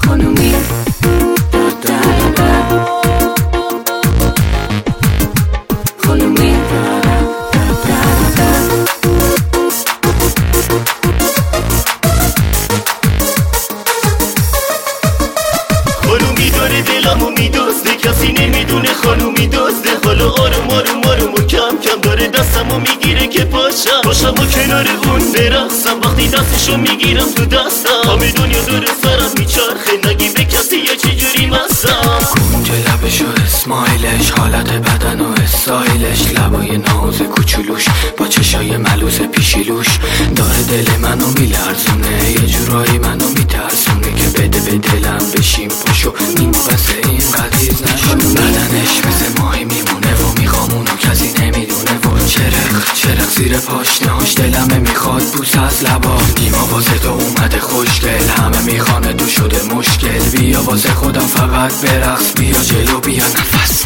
خانومی خانومی خانومی داره دلمو میدزده، کسی نمیدونه خانومی دزده. حالا آروم آروم آروم و کم کم داره دستمو میگیره که پاشم و کنار اون برقصم. وقتی دستشو میگیرم تو دستم همه دنیا دور سرم میچرخه، نگی به کسی یا چجوری مستم. گونج لبش و اسمایلش، حالت بدن و استایلش، لبای ناز کوچولوش با چشای ملوس پیشیلوش داره دل منو میلرزونه، یه جورایی منو میترسونه که بده به دلم بشیم پاشو نیم بسه این قدیز نشون. بدنش مثل ماهی میمونه و میخوام اونو کسی نمیدونه و چرق زیر پاشنهاش دلمه میخواد بوس از لبا. نیما واسه تو اومده خوشگل، همه میخوانه تو شده مشکل. بیا واسه خودم فقط برقص، بیا جلو بیا نفس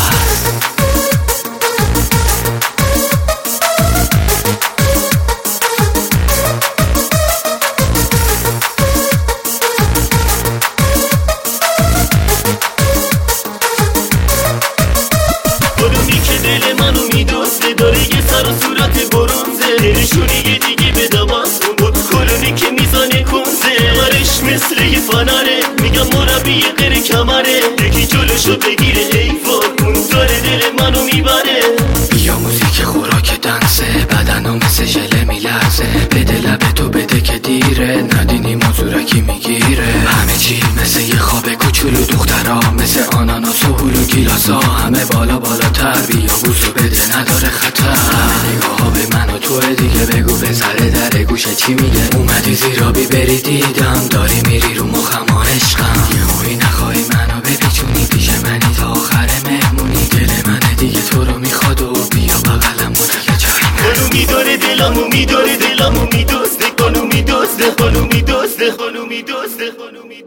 خانومی که دل منو میدزده، داره یه سر و صورت برونزه، دلشونی یه دیگه به دماغون بود کلونی که میزانه کنزه. غرش مثل یه فنره، میگم مربی غیر کمره، یکی جلوشو بگیره ایوان اون داره دل منو میبره. بیا موزیک خوراک دنسه، بدنم مثل ژله میلرزه، بده لب تو بده که دیره، ندینی مزورکی میگیره. همه چی مثل یه خواب کوچولو، دخترها مثل آناناس و هلو گیلاسا، همه بالا بالاتر، بیا بوسو بده نداره خطر. همه نگاه ها به من و توه دیگه، بگو به سر در گوشه چی میگه. اومدی زیرابی بری دیدم، داری میری رو مخم عشقم، یه موی نخواهی منو بپیچونی پیش منی تا آخر مهمونی. دل منه دیگه تو رو میخواد و بیا بغلم و دیگه جایی خانومی داره دلمو میداره، دلمو میدزده، خانومی دزده، خانومی دزده، خانومی دزده، خانومی